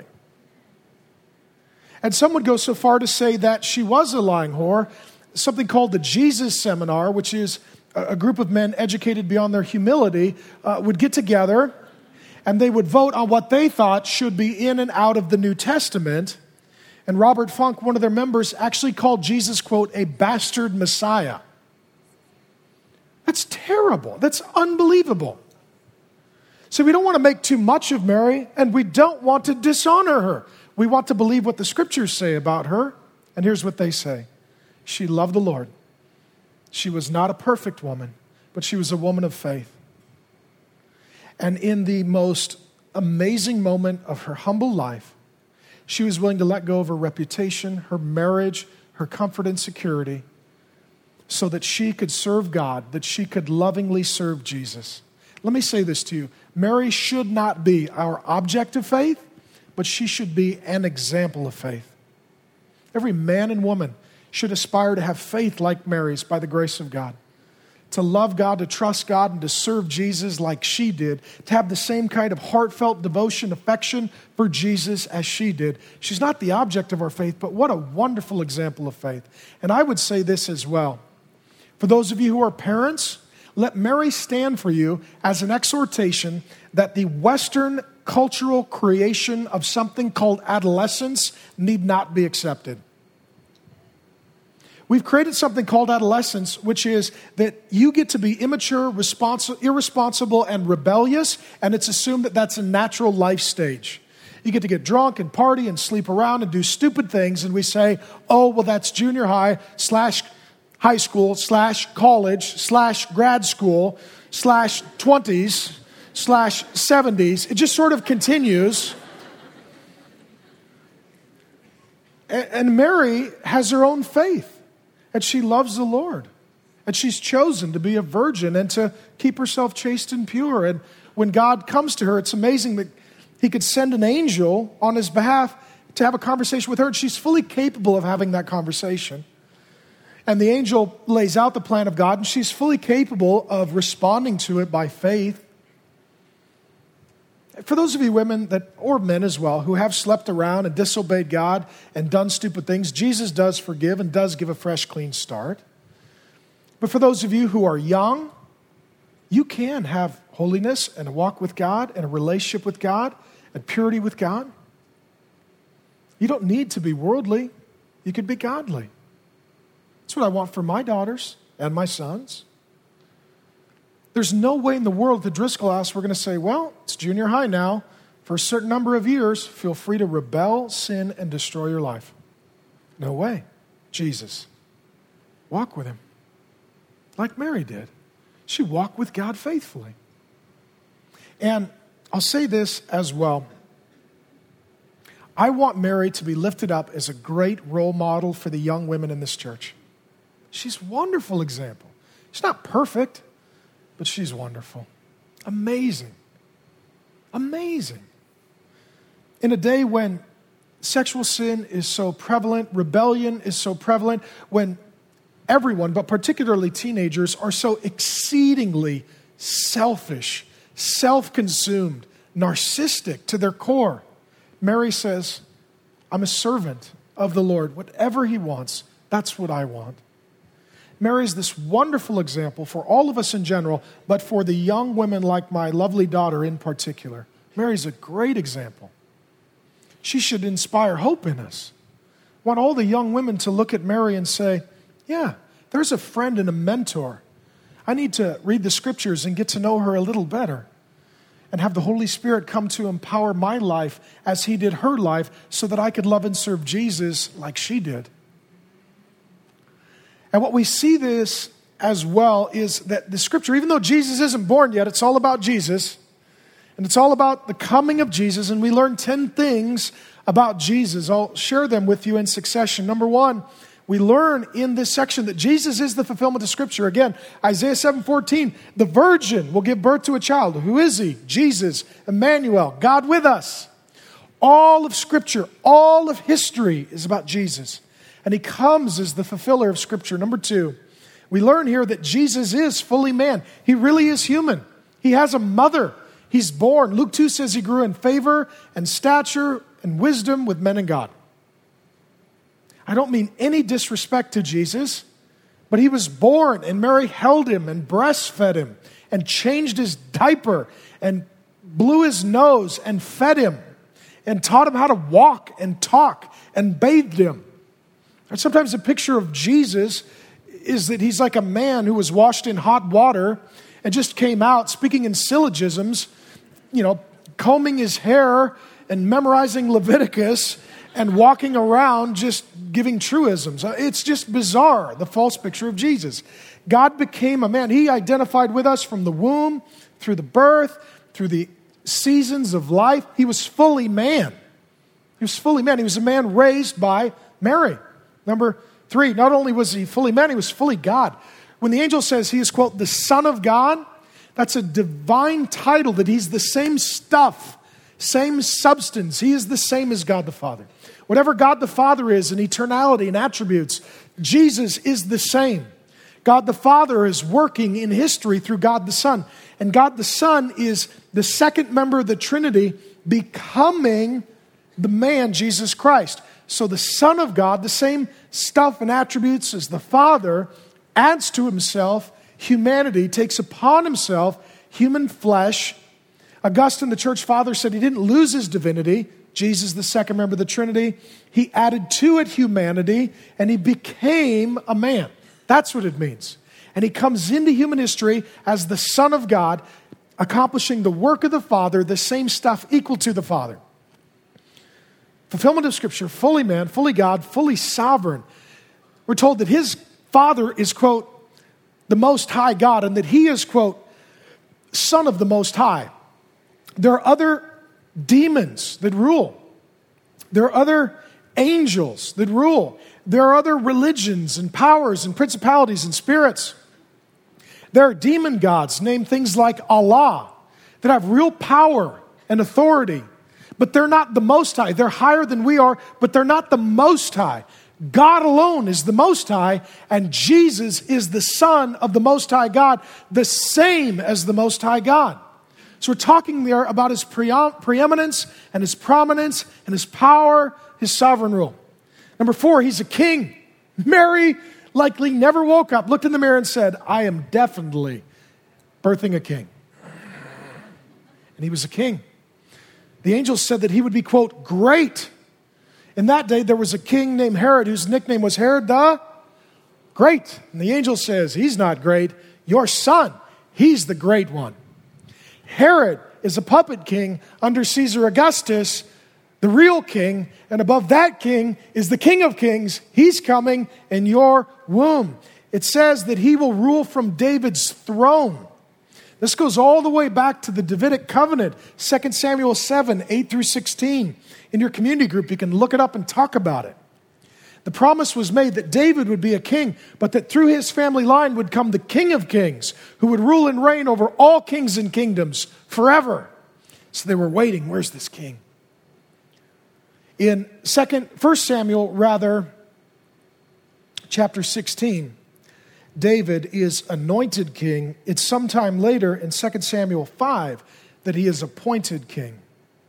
And some would go so far to say that she was a lying whore. Something called the Jesus Seminar, which is a group of men educated beyond their humility, uh, would get together and they would vote on what they thought should be in and out of the New Testament. And Robert Funk, one of their members, actually called Jesus, quote, a bastard Messiah. That's terrible. That's unbelievable. So we don't want to make too much of Mary, and we don't want to dishonor her. We want to believe what the scriptures say about her. And here's what they say. She loved the Lord. She was not a perfect woman, but she was a woman of faith. And in the most amazing moment of her humble life, she was willing to let go of her reputation, her marriage, her comfort and security, so that she could serve God, that she could lovingly serve Jesus. Let me say this to you. Mary should not be our object of faith, but she should be an example of faith. Every man and woman should aspire to have faith like Mary's by the grace of God. To love God, to trust God, and to serve Jesus like she did. To have the same kind of heartfelt devotion, affection for Jesus as she did. She's not the object of our faith, but what a wonderful example of faith. And I would say this as well. For those of you who are parents, let Mary stand for you as an exhortation that the Western cultural creation of something called adolescence need not be accepted. We've created something called adolescence, which is that you get to be immature, responsi- irresponsible, and rebellious, and it's assumed that that's a natural life stage. You get to get drunk and party and sleep around and do stupid things, and we say, oh, well, that's junior high slash high school slash college slash grad school slash twenties slash seventies. It just sort of continues. And Mary has her own faith. And she loves the Lord. And she's chosen to be a virgin and to keep herself chaste and pure. And when God comes to her, it's amazing that he could send an angel on his behalf to have a conversation with her. And she's fully capable of having that conversation. And the angel lays out the plan of God, and she's fully capable of responding to it by faith. For those of you women, that or men as well, who have slept around and disobeyed God and done stupid things, Jesus does forgive and does give a fresh, clean start. But for those of you who are young, you can have holiness and a walk with God and a relationship with God and purity with God. You don't need to be worldly. You could be godly. That's what I want for my daughters and my sons. There's no way in the world at the Driscoll House we're going to say, well, it's junior high now. For a certain number of years, feel free to rebel, sin, and destroy your life. No way. Jesus. Walk with him. Like Mary did. She walked with God faithfully. And I'll say this as well. I want Mary to be lifted up as a great role model for the young women in this church. She's a wonderful example. She's not perfect, but she's wonderful. Amazing. Amazing. In a day when sexual sin is so prevalent, rebellion is so prevalent, when everyone, but particularly teenagers, are so exceedingly selfish, self-consumed, narcissistic to their core, Mary says, I'm a servant of the Lord. Whatever he wants, that's what I want. Mary is this wonderful example for all of us in general, but for the young women like my lovely daughter in particular. Mary's a great example. She should inspire hope in us. I want all the young women to look at Mary and say, yeah, there's a friend and a mentor. I need to read the scriptures and get to know her a little better and have the Holy Spirit come to empower my life as he did her life so that I could love and serve Jesus like she did. And what we see this as well is that the scripture, even though Jesus isn't born yet, it's all about Jesus. And it's all about the coming of Jesus, and we learn ten things about Jesus. I'll share them with you in succession. Number one, we learn in this section that Jesus is the fulfillment of Scripture. Again, Isaiah seven fourteen, the virgin will give birth to a child. Who is he? Jesus, Emmanuel, God with us. All of Scripture, all of history is about Jesus. And he comes as the fulfiller of Scripture. Number two, we learn here that Jesus is fully man. He really is human. He has a mother. He's born. Luke two says he grew in favor and stature and wisdom with men and God. I don't mean any disrespect to Jesus, but he was born and Mary held him and breastfed him and changed his diaper and blew his nose and fed him and taught him how to walk and talk and bathed him. And sometimes a picture of Jesus is that he's like a man who was washed in hot water and just came out speaking in syllogisms, you know, combing his hair and memorizing Leviticus and walking around just giving truisms. It's just bizarre, the false picture of Jesus. God became a man. He identified with us from the womb, through the birth, through the seasons of life. He was fully man. He was fully man. He was a man raised by Mary. Number three, not only was he fully man, he was fully God. When the angel says he is, quote, the Son of God, that's a divine title, that he's the same stuff, same substance. He is the same as God the Father. Whatever God the Father is in eternality and attributes, Jesus is the same. God the Father is working in history through God the Son. And God the Son is the second member of the Trinity becoming the man, Jesus Christ. So the Son of God, the same stuff and attributes as the Father, adds to himself humanity, takes upon himself human flesh. Augustine, the church father, said he didn't lose his divinity. Jesus, the second member of the Trinity, he added to it humanity, and he became a man. That's what it means. And he comes into human history as the Son of God, accomplishing the work of the Father, the same stuff equal to the Father. Fulfillment of Scripture, fully man, fully God, fully sovereign. We're told that his Father is, quote, the Most High God, and that he is, quote, Son of the Most High. There are other demons that rule. There are other angels that rule. There are other religions and powers and principalities and spirits. There are demon gods named things like Allah that have real power and authority, but they're not the Most High. They're higher than we are, but they're not the Most High. God alone is the Most High, and Jesus is the Son of the Most High God, the same as the Most High God. So we're talking there about his preeminence and his prominence and his power, his sovereign rule. Number four, he's a king. Mary likely never woke up, looked in the mirror and said, I am definitely birthing a king. And he was a king. The angel said that he would be, quote, great. In that day, there was a king named Herod whose nickname was Herod the Great. And the angel says, he's not great. Your son, he's the great one. Herod is a puppet king under Caesar Augustus, the real king, and above that king is the King of Kings. He's coming in your womb. It says that he will rule from David's throne. This goes all the way back to the Davidic covenant, Second Samuel seven, eight through sixteen. In your community group, you can look it up and talk about it. The promise was made that David would be a king, but that through his family line would come the King of Kings, who would rule and reign over all kings and kingdoms forever. So they were waiting, where's this king? In second, First Samuel, rather, chapter sixteen, David is anointed king. It's sometime later in Second Samuel five that he is appointed king.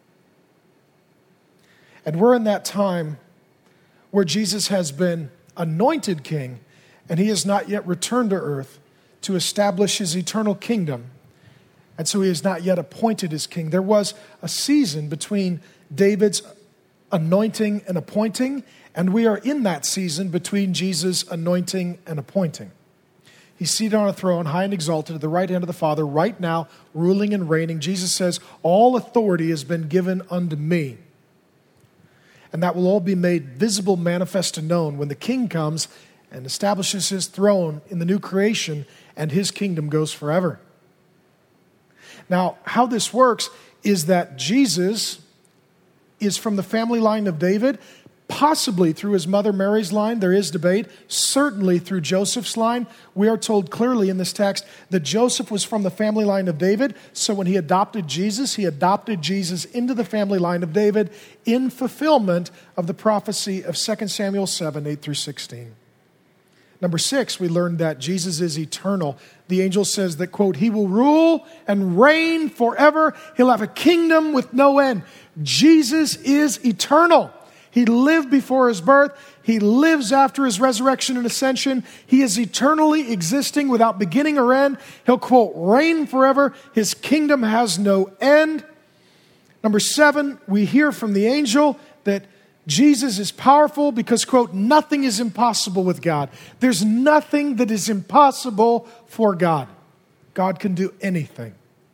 And we're in that time where Jesus has been anointed king, and he has not yet returned to earth to establish his eternal kingdom. And so he is not yet appointed as king. There was a season between David's anointing and appointing, and we are in that season between Jesus' anointing and appointing. He's seated on a throne, high and exalted, at the right hand of the Father, right now, ruling and reigning. Jesus says, all authority has been given unto me. And that will all be made visible, manifest, and known when the King comes and establishes his throne in the new creation, and his kingdom goes forever. Now, how this works is that Jesus is from the family line of David, possibly through his mother Mary's line. There is debate. Certainly through Joseph's line. We are told clearly in this text that Joseph was from the family line of David. So when he adopted Jesus, he adopted Jesus into the family line of David in fulfillment of the prophecy of Second Samuel seven, eight through sixteen. Number six, we learned that Jesus is eternal. The angel says that, quote, he will rule and reign forever. He'll have a kingdom with no end. Jesus is eternal. He lived before his birth. He lives after his resurrection and ascension. He is eternally existing without beginning or end. He'll, quote, reign forever. His kingdom has no end. Number seven, we hear from the angel that Jesus is powerful because, quote, nothing is impossible with God. There's nothing that is impossible for God. God can do anything.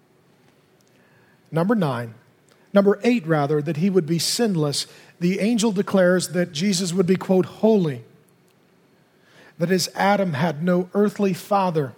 Number nine, number eight rather, that he would be sinless. The angel declares that Jesus would be, quote, holy. That as Adam had no earthly father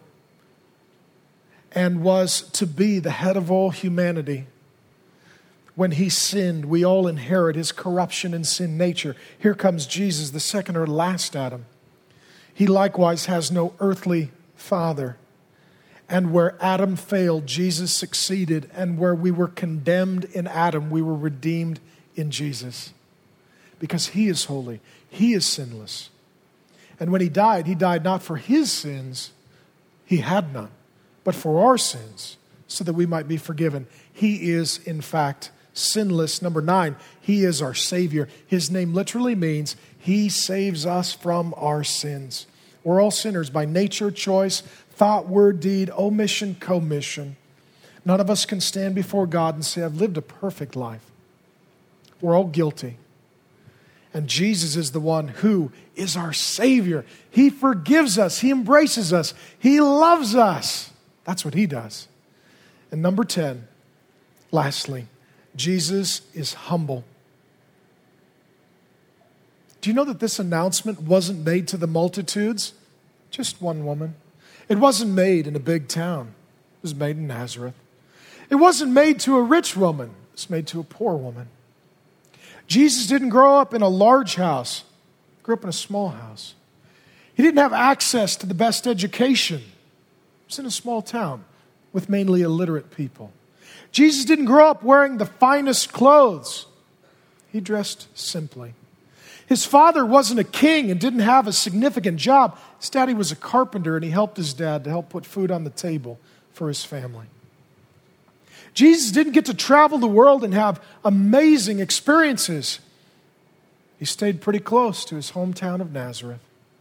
and was to be the head of all humanity, when he sinned, we all inherit his corruption and sin nature. Here comes Jesus, the second or last Adam. He likewise has no earthly father. And where Adam failed, Jesus succeeded. And where we were condemned in Adam, we were redeemed in Jesus. Because he is holy. He is sinless. And when he died, he died not for his sins. He had none. But for our sins, so that we might be forgiven. He is, in fact, sinless. Number nine, he is our Savior. His name literally means he saves us from our sins. We're all sinners by nature, choice, thought, word, deed, omission, commission. None of us can stand before God and say, I've lived a perfect life. We're all guilty. And Jesus is the one who is our Savior. He forgives us. He embraces us. He loves us. That's what he does. And number ten, lastly, Jesus is humble. Do you know that this announcement wasn't made to the multitudes? Just one woman. It wasn't made in a big town. It was made in Nazareth. It wasn't made to a rich woman. It was made to a poor woman. Jesus didn't grow up in a large house. He grew up in a small house. He didn't have access to the best education. He was in a small town with mainly illiterate people. Jesus didn't grow up wearing the finest clothes. He dressed simply. His father wasn't a king and didn't have a significant job. His daddy was a carpenter and he helped his dad to help put food on the table for his family. Jesus didn't get to travel the world and have amazing experiences. He stayed pretty close to his hometown of Nazareth.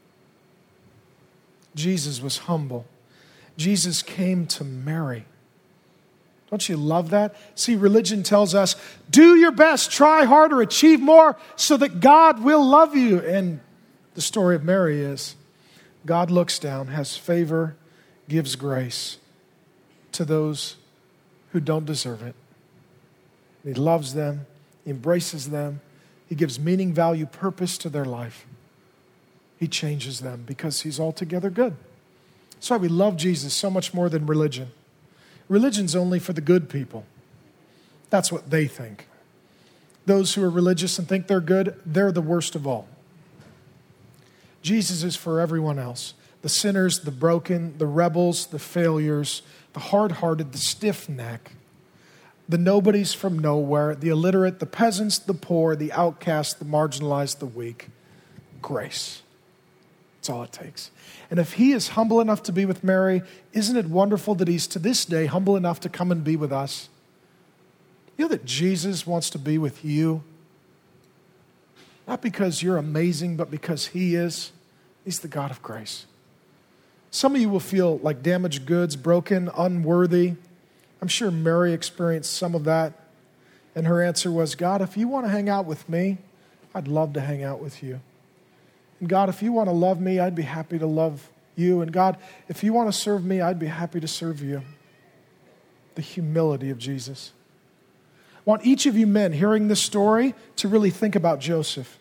Jesus was humble. Jesus came to Mary. Don't you love that? See, religion tells us, do your best, try harder, achieve more so that God will love you. And the story of Mary is, God looks down, has favor, gives grace to those who don't deserve it. He loves them, he embraces them, he gives meaning, value, purpose to their life. He changes them because he's altogether good. That's why we love Jesus so much more than religion. Religion's only for the good people. That's what they think. Those who are religious and think they're good, they're the worst of all. Jesus is for everyone else. The sinners, the broken, the rebels, the failures, the hard-hearted, the stiff-neck, the nobodies from nowhere, the illiterate, the peasants, the poor, the outcast, the marginalized, the weak. Grace. That's all it takes. And if he is humble enough to be with Mary, isn't it wonderful that he's to this day humble enough to come and be with us? You know that Jesus wants to be with you? Not because you're amazing, but because he is. He's the God of grace. Some of you will feel like damaged goods, broken, unworthy. I'm sure Mary experienced some of that. And her answer was, God, if you want to hang out with me, I'd love to hang out with you. And God, if you want to love me, I'd be happy to love you. And God, if you want to serve me, I'd be happy to serve you. The humility of Jesus. I want each of you men hearing this story to really think about Joseph.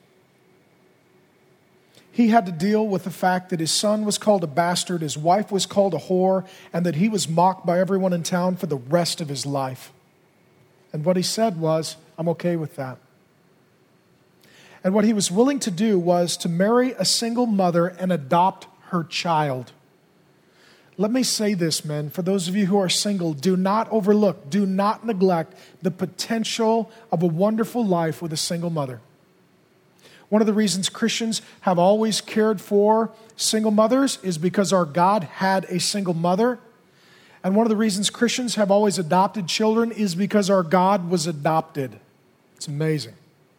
He had to deal with the fact that his son was called a bastard, his wife was called a whore, and that he was mocked by everyone in town for the rest of his life. And what he said was, I'm okay with that. And what he was willing to do was to marry a single mother and adopt her child. Let me say this, men, for those of you who are single, do not overlook, do not neglect the potential of a wonderful life with a single mother. One of the reasons Christians have always cared for single mothers is because our God had a single mother. And one of the reasons Christians have always adopted children is because our God was adopted. It's amazing.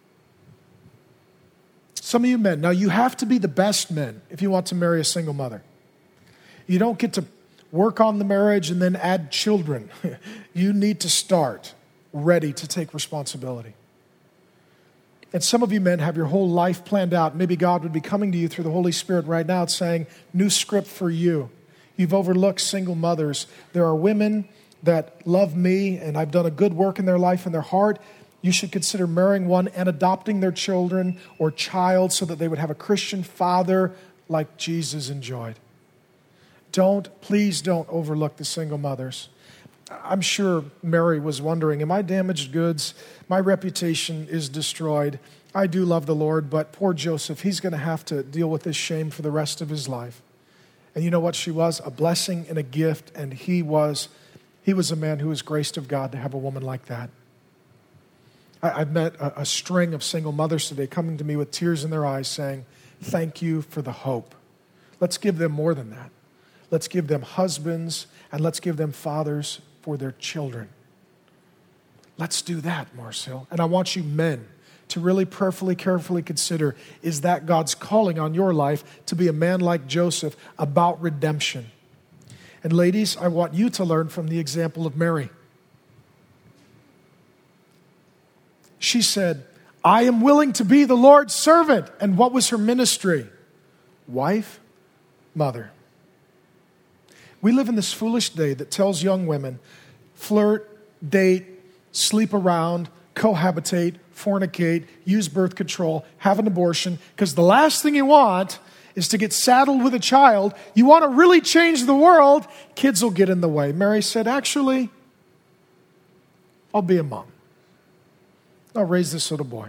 Some of you men, now you have to be the best men if you want to marry a single mother. You don't get to work on the marriage and then add children. You need to start ready to take responsibility. And some of you men have your whole life planned out. Maybe God would be coming to you through the Holy Spirit right now saying, new script for you. You've overlooked single mothers. There are women that love me and I've done a good work in their life and their heart. You should consider marrying one and adopting their children or child so that they would have a Christian father like Jesus enjoyed. Don't, please don't overlook the single mothers. I'm sure Mary was wondering, am I damaged goods? My reputation is destroyed. I do love the Lord, but poor Joseph, he's going to have to deal with this shame for the rest of his life. And you know what she was? A blessing and a gift, and he was, he was a man who was graced of God to have a woman like that. I, I've met a, a string of single mothers today coming to me with tears in their eyes saying, thank you for the hope. Let's give them more than that. Let's give them husbands and let's give them fathers for their children. Let's do that, Marcel. And I want you men to really prayerfully, carefully consider, is that God's calling on your life to be a man like Joseph about redemption? And ladies, I want you to learn from the example of Mary. She said, I am willing to be the Lord's servant. And what was her ministry? Wife, mother. We live in this foolish day that tells young women, flirt, date, sleep around, cohabitate, fornicate, use birth control, have an abortion, because the last thing you want is to get saddled with a child. You want to really change the world, kids will get in the way. Mary said, actually, I'll be a mom. I'll raise this little boy.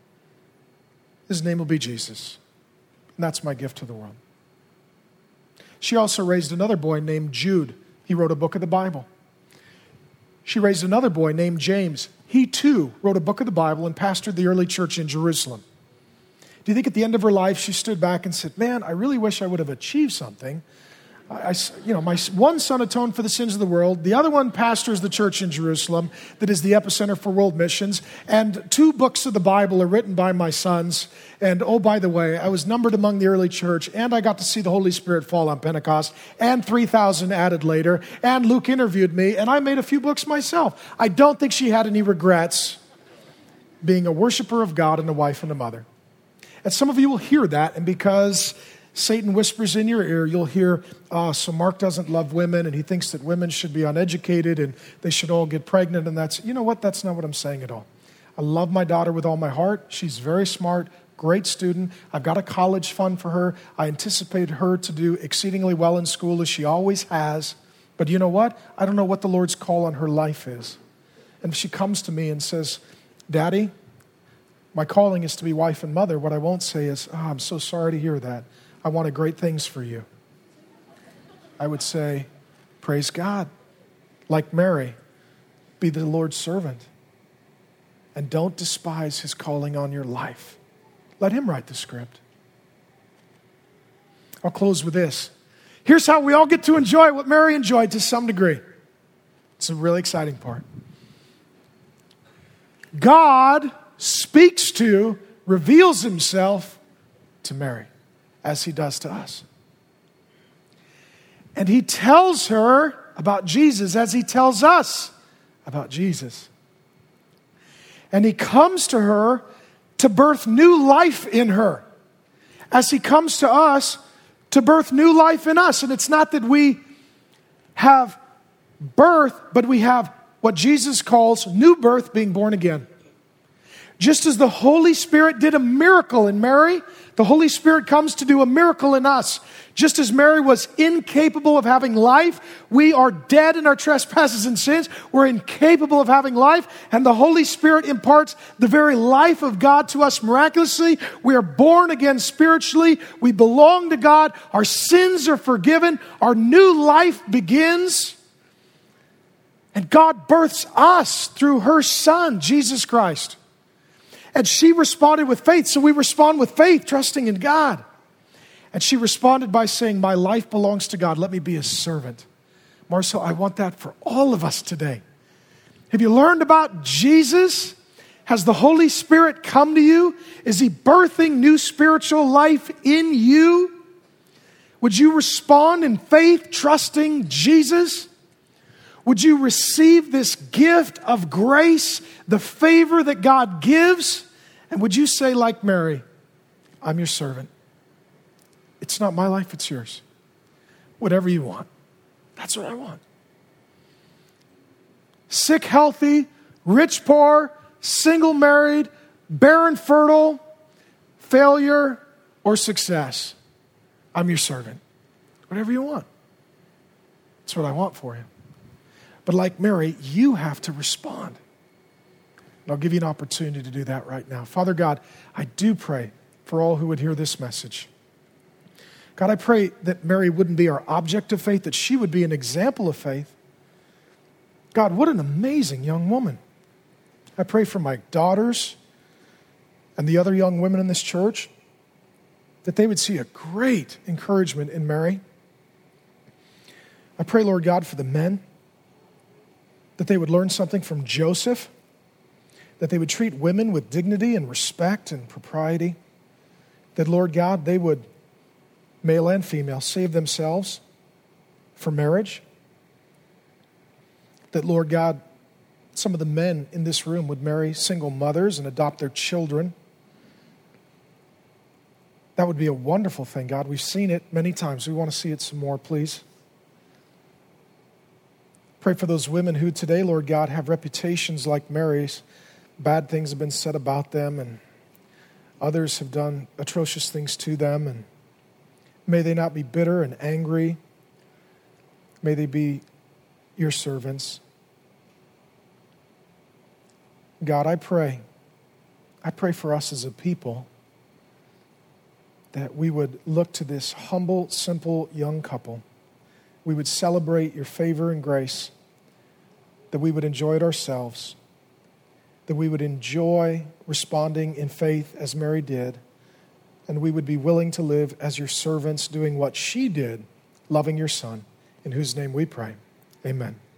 His name will be Jesus. And that's my gift to the world. She also raised another boy named Jude. He wrote a book of the Bible. She raised another boy named James. He too wrote a book of the Bible and pastored the early church in Jerusalem. Do you think at the end of her life she stood back and said, man, I really wish I would have achieved something. I, you know, my one son atoned for the sins of the world. The other one pastors the church in Jerusalem that is the epicenter for world missions. And two books of the Bible are written by my sons. And oh, by the way, I was numbered among the early church, and I got to see the Holy Spirit fall on Pentecost, and three thousand added later. And Luke interviewed me, and I made a few books myself. I don't think she had any regrets being a worshiper of God and a wife and a mother. And some of you will hear that, and because Satan whispers in your ear, you'll hear, oh, so Mark doesn't love women and he thinks that women should be uneducated and they should all get pregnant. And that's, you know what? That's not what I'm saying at all. I love my daughter with all my heart. She's very smart, great student. I've got a college fund for her. I anticipate her to do exceedingly well in school as she always has. But you know what? I don't know what the Lord's call on her life is. And if she comes to me and says, Daddy, my calling is to be wife and mother, what I won't say is, oh, I'm so sorry to hear that. I wanted great things for you. I would say, praise God. Like Mary, be the Lord's servant. And don't despise his calling on your life. Let him write the script. I'll close with this. Here's how we all get to enjoy what Mary enjoyed to some degree. It's a really exciting part. God speaks to, reveals himself to Mary, as he does to us. And he tells her about Jesus as he tells us about Jesus. And he comes to her to birth new life in her, as he comes to us to birth new life in us. And it's not that we have birth, but we have what Jesus calls new birth, being born again. Just as the Holy Spirit did a miracle in Mary, the Holy Spirit comes to do a miracle in us. Just as Mary was incapable of having life, we are dead in our trespasses and sins. We're incapable of having life, and the Holy Spirit imparts the very life of God to us miraculously. We are born again spiritually. We belong to God. Our sins are forgiven. Our new life begins. And God births us through her Son, Jesus Christ. And she responded with faith. So we respond with faith, trusting in God. And she responded by saying, my life belongs to God. Let me be His servant. Marcel, I want that for all of us today. Have you learned about Jesus? Has the Holy Spirit come to you? Is He birthing new spiritual life in you? Would you respond in faith, trusting Jesus? Would you receive this gift of grace, the favor that God gives? And would you say, like Mary, I'm your servant. It's not my life, it's yours. Whatever you want. That's what I want. Sick, healthy, rich, poor, single, married, barren, fertile, failure, or success. I'm your servant. Whatever you want. That's what I want for you. But like Mary, you have to respond. And I'll give you an opportunity to do that right now. Father God, I do pray for all who would hear this message. God, I pray that Mary wouldn't be our object of faith, that she would be an example of faith. God, what an amazing young woman. I pray for my daughters and the other young women in this church, that they would see a great encouragement in Mary. I pray, Lord God, for the men, that they would learn something from Joseph, that they would treat women with dignity and respect and propriety, that, Lord God, they would, male and female, save themselves for marriage, that, Lord God, some of the men in this room would marry single mothers and adopt their children. That would be a wonderful thing, God. We've seen it many times. We want to see it some more, please. Pray for those women who today, Lord God, have reputations like Mary's. Bad things have been said about them, and others have done atrocious things to them. And may they not be bitter and angry. May they be your servants. God, I pray, I pray for us as a people that we would look to this humble, simple young couple. We would celebrate your favor and grace, that we would enjoy it ourselves, that we would enjoy responding in faith as Mary did, and we would be willing to live as your servants, doing what she did, loving your Son, in whose name we pray. Amen.